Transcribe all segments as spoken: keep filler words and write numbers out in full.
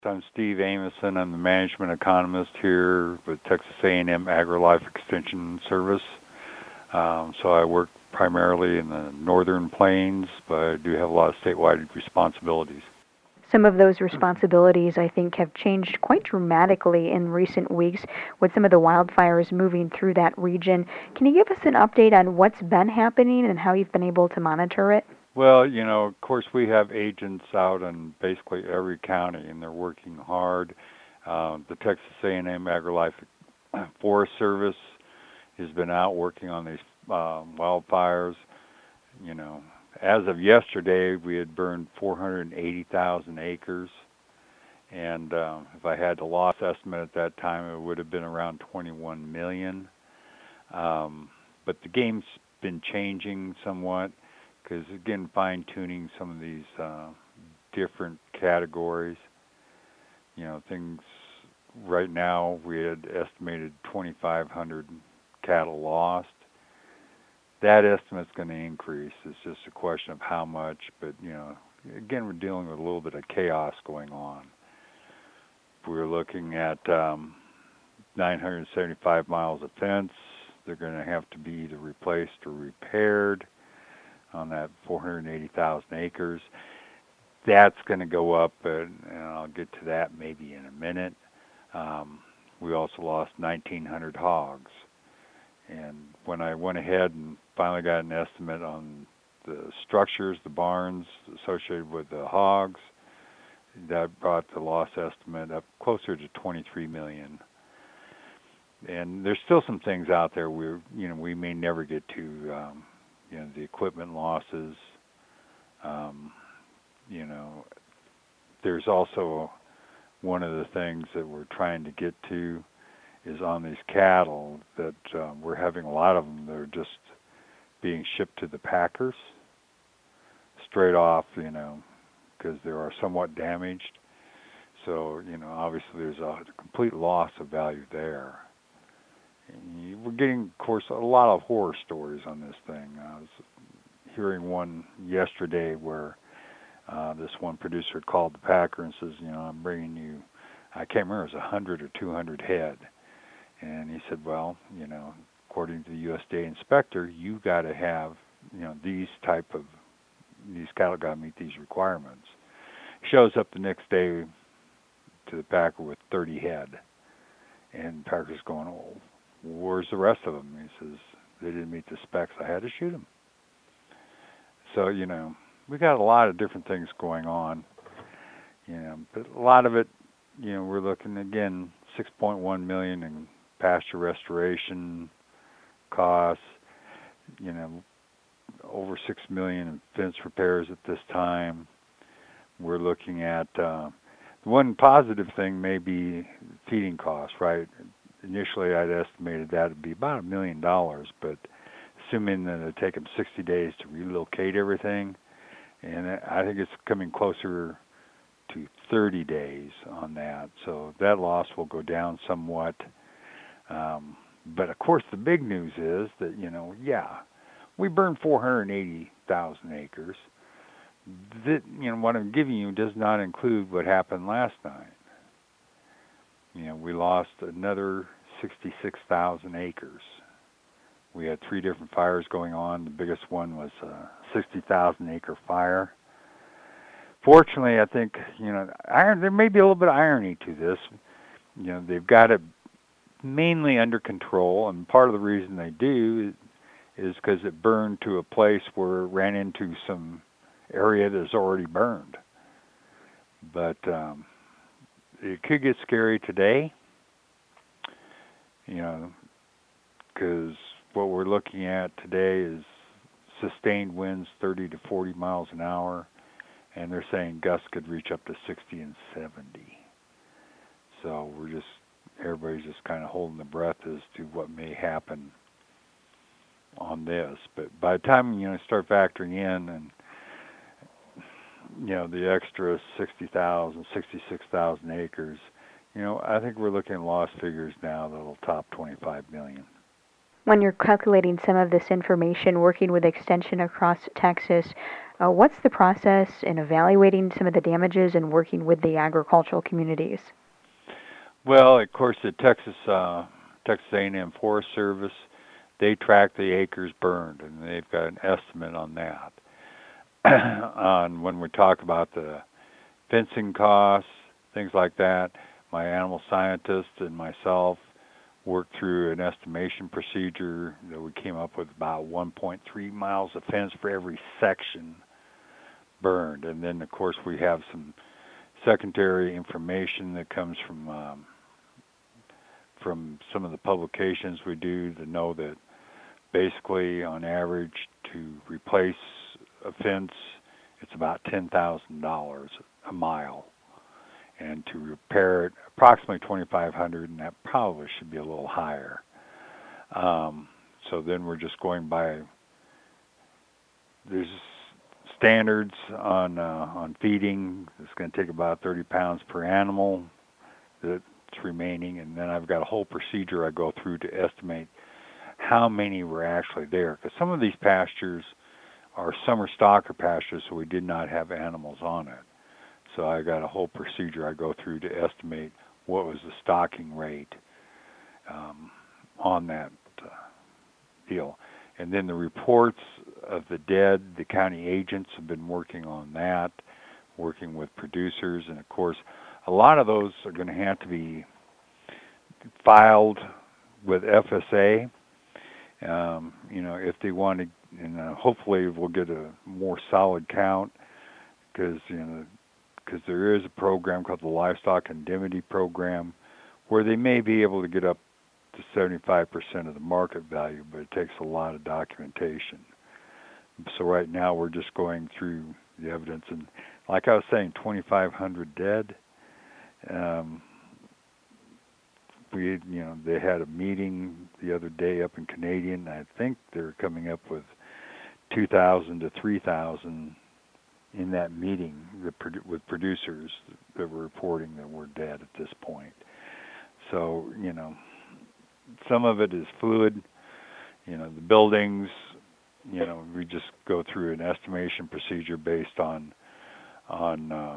I'm Steve Amison. I'm the management economist here with Texas A and M AgriLife Extension Service. Um, so I work primarily in the northern plains, but I do have a lot of statewide responsibilities. Some of those responsibilities, I think, have changed quite dramatically in recent weeks with some of the wildfires moving through that region. Can you give us an update on what's been happening and how you've been able to monitor it? Well, you know, of course, we have agents out in basically every county, and they're working hard. Uh, the Texas A and M AgriLife Forest Service has been out working on these uh, wildfires. You know, as of yesterday, we had burned four hundred eighty thousand acres, and uh, if I had the loss estimate at that time, it would have been around twenty-one million. Um, but the game's been changing somewhat because, again, fine-tuning some of these uh, different categories. You know, things right now, we had estimated twenty-five hundred cattle lost. That estimate's going to increase. It's just a question of how much, but, you know, again, we're dealing with a little bit of chaos going on. We're looking at um, nine hundred seventy-five miles of fence. They're going to have to be either replaced or repaired on that four hundred eighty thousand acres. That's going to go up, and, and I'll get to that maybe in a minute. Um, we also lost nineteen hundred hogs. And when I went ahead and finally got an estimate on the structures, the barns associated with the hogs, that brought the loss estimate up closer to twenty-three million. And there's still some things out there we, you know, we may never get to. Um, you know, the equipment losses. Um, you know, there's also one of the things that we're trying to get to is on these cattle that um, we're having a lot of them that are just being shipped to the packers straight off, you know, because they are somewhat damaged. So, you know, obviously there's a complete loss of value there. And we're getting, of course, a lot of horror stories on this thing. I was hearing one yesterday where uh, this one producer called the packer and says, you know, I'm bringing you, I can't remember, it was one hundred or two hundred head. And he said, well, you know, according to the U S D A inspector, you got to have, you know, these type of, these cattle got to meet these requirements. Shows up the next day to the packer with thirty head. And the packer's going, oh, where's the rest of them? He says, they didn't meet the specs. I had to shoot them. So, you know, we got a lot of different things going on. You know, but a lot of it, you know, we're looking, again, six point one million dollars in pasture restoration costs, you know, over six million dollars in fence repairs at this time. We're looking at, uh, the one positive thing may be feeding costs, right? Initially, I'd estimated that would be about a million dollars, but assuming that it'd take them sixty days to relocate everything, and I think it's coming closer to thirty days on that. So that loss will go down somewhat. Um, but of course, the big news is that, you know, yeah, we burned four hundred eighty thousand acres. That, you know, what I'm giving you does not include what happened last night. You know, we lost another sixty-six thousand acres. We had three different fires going on. The biggest one was a sixty thousand acre fire. Fortunately, I think, you know, iron, there may be a little bit of irony to this. You know, they've got it mainly under control, and part of the reason they do is because it burned to a place where it ran into some area that's already burned. But um, it could get scary today, you know, because what we're looking at today is sustained winds thirty to forty miles an hour, and they're saying gusts could reach up to sixty and seventy. So we're just, everybody's just kind of holding the breath as to what may happen on this. But by the time, you know, start factoring in and, you know, the extra sixty thousand, sixty-six thousand acres, you know, I think we're looking at loss figures now that'll top twenty-five million. When you're calculating some of this information, working with Extension across Texas, Uh, what's the process in evaluating some of the damages and working with the agricultural communities? Well, of course, the Texas uh, Texas A and M Forest Service, they track the acres burned, and they've got an estimate on that. On when we talk about the fencing costs, things like that, my animal scientist and myself worked through an estimation procedure that we came up with about one point three miles of fence for every section burned. And then, of course, we have some secondary information that comes from um, from some of the publications we do to know that basically, on average, to replace a fence, it's about ten thousand dollars a mile, and to repair it, approximately twenty-five hundred dollars, and that probably should be a little higher. Um, so then we're just going by, there's standards on uh, on feeding. It's going to take about thirty pounds per animal that's remaining, and then I've got a whole procedure I go through to estimate how many were actually there, because some of these pastures are summer stocker pastures, so we did not have animals on it. So I got a whole procedure I go through to estimate what was the stocking rate um, on that uh, deal. And then the reports of the dead, the county agents have been working on that, working with producers, and of course a lot of those are going to have to be filed with F S A. Um, you know, if they want to, and uh, hopefully we'll get a more solid count, because you know, because there is a program called the Livestock Indemnity Program, where they may be able to get up to seventy-five percent of the market value, but it takes a lot of documentation. So right now we're just going through the evidence, and like I was saying, twenty-five hundred dead. Um, We, you know, they had a meeting the other day up in Canadian. I think they're coming up with two thousand to three thousand in that meeting with producers that were reporting that we're dead at this point. So, you know, some of it is fluid. You know, the buildings, you know, we just go through an estimation procedure based on on uh,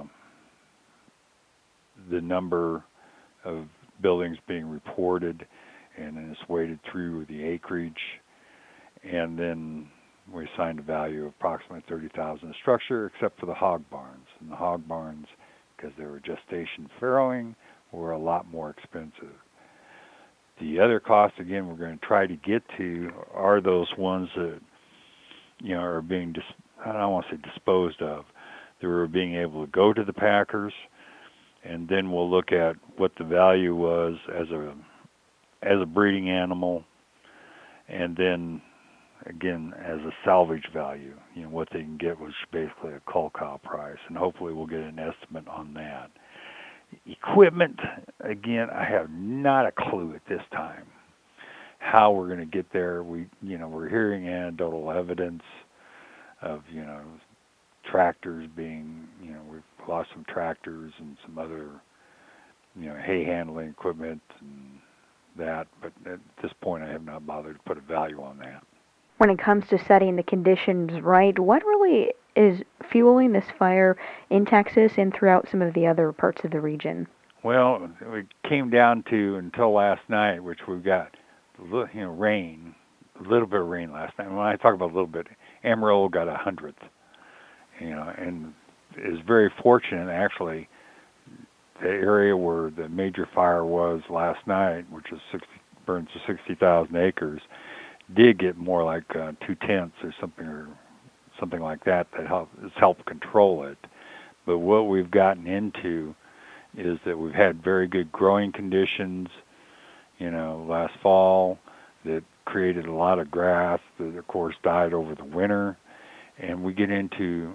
the number of buildings being reported, and then it's weighted through the acreage, and then we assigned a value of approximately thirty thousand a structure, except for the hog barns. And the hog barns, because they were gestation farrowing, were a lot more expensive. The other costs, again, we're going to try to get to are those ones that, you know, are being, dis- I don't want to say disposed of. They were being able to go to the packers, and then we'll look at what the value was as a as a breeding animal, and then again as a salvage value. You know, what they can get was basically a cull cow price, and hopefully we'll get an estimate on that. Equipment, again, I have not a clue at this time how we're going to get there. We, you know, we're hearing anecdotal evidence of, you know, tractors being, you know, we've lost some tractors and some other, you know, hay handling equipment and that, but at this point I have not bothered to put a value on that. When it comes to setting the conditions right, what really is fueling this fire in Texas and throughout some of the other parts of the region? Well, it came down to, until last night, which we've got, you know, rain, a little bit of rain last night. When I talk about a little bit, Amarillo got a hundredth. You know, and is very fortunate, actually. The area where the major fire was last night, which is sixty, burns to sixty thousand acres, did get more like uh, two tenths or something, or something like that. That help, has helped control it. But what we've gotten into is that we've had very good growing conditions. You know, last fall that created a lot of grass that, of course, died over the winter. And we get into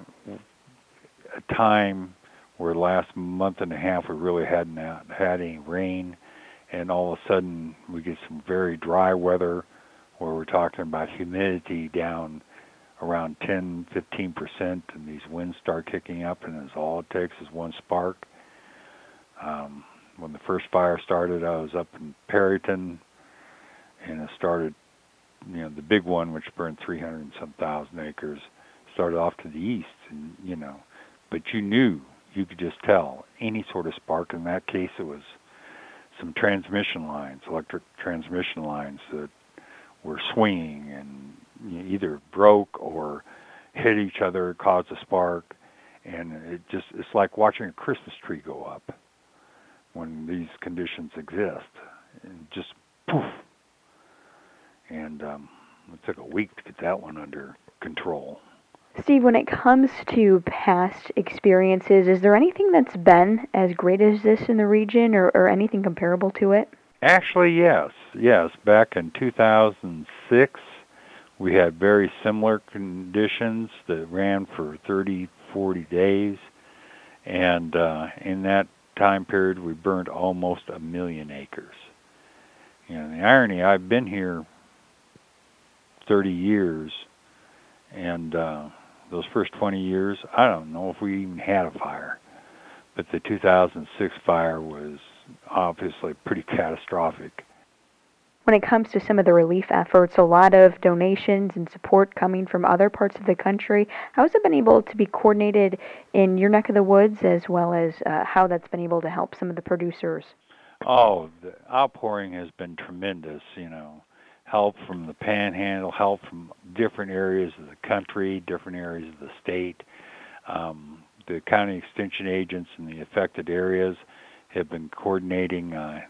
a time where last month and a half we really hadn't had any rain, and all of a sudden we get some very dry weather where we're talking about humidity down around ten, fifteen percent, and these winds start kicking up, and it's all it takes is one spark. Um, when the first fire started, I was up in Perryton, and it started, you know, the big one, which burned three hundred and some thousand acres, started off to the east, and you know, but you knew, you could just tell any sort of spark. In that case, it was some transmission lines, electric transmission lines that were swinging and you know, either broke or hit each other, caused a spark, and it just it's like watching a Christmas tree go up when these conditions exist, and just poof. And um, it took a week to get that one under control. Steve, when it comes to past experiences, is there anything that's been as great as this in the region, or, or anything comparable to it? Actually, yes. Yes. Back in two thousand six, we had very similar conditions that ran for thirty, forty days. And uh, in that time period, we burned almost a million acres. You know, the irony, I've been here thirty years, and uh, those first twenty years, I don't know if we even had a fire. But the two thousand six fire was obviously pretty catastrophic. When it comes to some of the relief efforts, a lot of donations and support coming from other parts of the country. How has it been able to be coordinated in your neck of the woods, as well as uh, how that's been able to help some of the producers? Oh, the outpouring has been tremendous, you know. Help from the Panhandle, help from different areas of the country, different areas of the state. Um, the county extension agents in the affected areas have been coordinating uh,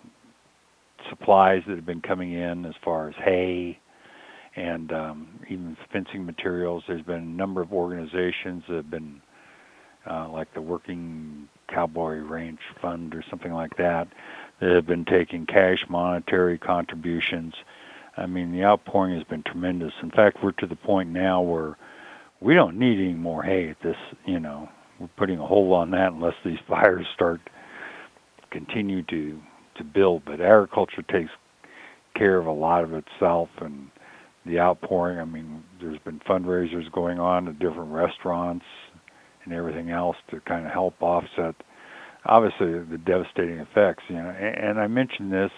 supplies that have been coming in as far as hay and um, even fencing materials. There's been a number of organizations that have been, uh, like the Working Cowboy Ranch Fund or something like that, that have been taking cash monetary contributions. I mean, the outpouring has been tremendous. In fact, we're to the point now where we don't need any more hay at this, you know. We're putting a hold on that unless these fires start continue to to build. But agriculture takes care of a lot of itself, and the outpouring, I mean, there's been fundraisers going on at different restaurants and everything else to kind of help offset, obviously, the devastating effects, you know. And, and I mentioned this,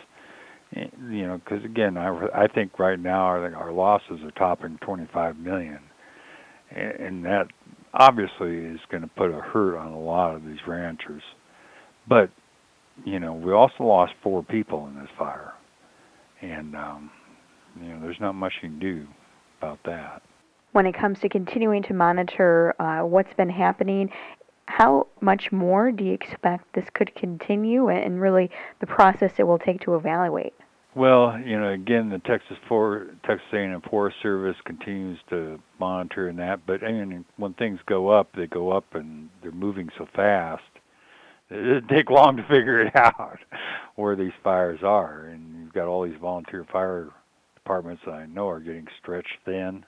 you know, because again, I, I think right now I think our losses are topping twenty-five million, and, and that obviously is going to put a hurt on a lot of these ranchers. But you know, we also lost four people in this fire, and um, you know, there's not much you can do about that. When it comes to continuing to monitor uh, what's been happening, how much more do you expect this could continue, and really the process it will take to evaluate? Well, you know, again, the Texas For Texas A and M Forest Service continues to monitor in that. But I mean, when things go up, they go up, and they're moving so fast. It doesn't take long to figure it out where these fires are, and you've got all these volunteer fire departments that I know are getting stretched thin.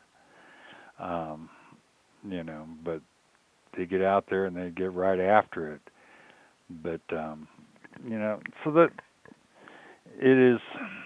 Um, you know, but they get out there and they get right after it. But um, you know, so that it is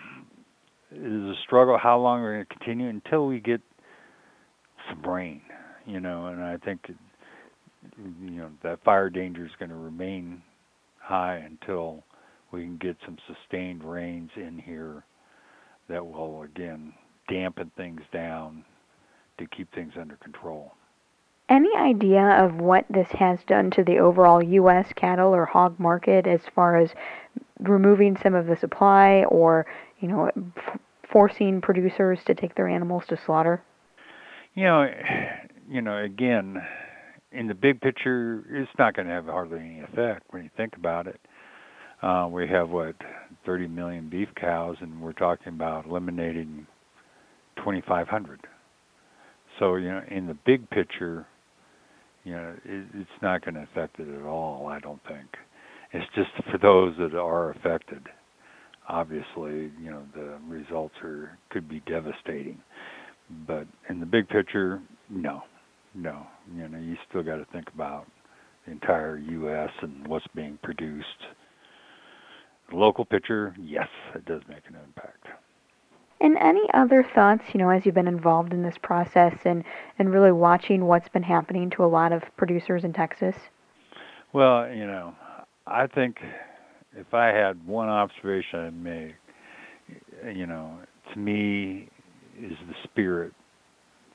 it is a struggle. How long we're going to continue until we get some rain, you know? And I think you know that fire danger is going to remain high until we can get some sustained rains in here that will again dampen things down to keep things under control. Any idea of what this has done to the overall U S cattle or hog market as far as removing some of the supply, or, you know, f- forcing producers to take their animals to slaughter? You know, you know, again, in the big picture, it's not going to have hardly any effect when you think about it. Uh, we have, what, thirty million beef cows, and we're talking about eliminating twenty-five hundred. So, you know, in the big picture, you know, it, it's not going to affect it at all, I don't think. It's just for those that are affected. Obviously, you know, the results are could be devastating. But in the big picture, no, no. You know, you still got to think about the entire U S and what's being produced. The local picture, yes, it does make an impact. And any other thoughts, you know, as you've been involved in this process and, and really watching what's been happening to a lot of producers in Texas? Well, you know, I think if I had one observation I'd make, you know, to me is the spirit,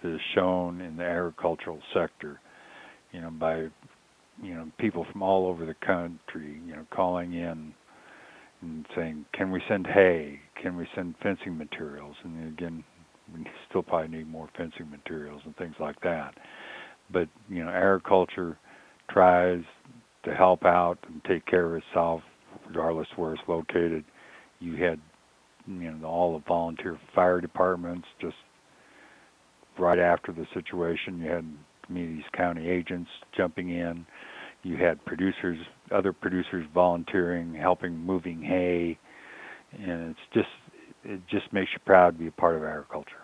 that is shown in the agricultural sector, you know, by, you know, people from all over the country, you know, calling in and saying, can we send hay? Can we send fencing materials? And again, we still probably need more fencing materials and things like that. But, you know, agriculture tries to help out and take care of itself regardless where it's located. You had, you know, all the volunteer fire departments just right after the situation. You had Communities County agents jumping in. You had producers, other producers volunteering, helping moving hay, and it's just it just makes you proud to be a part of agriculture.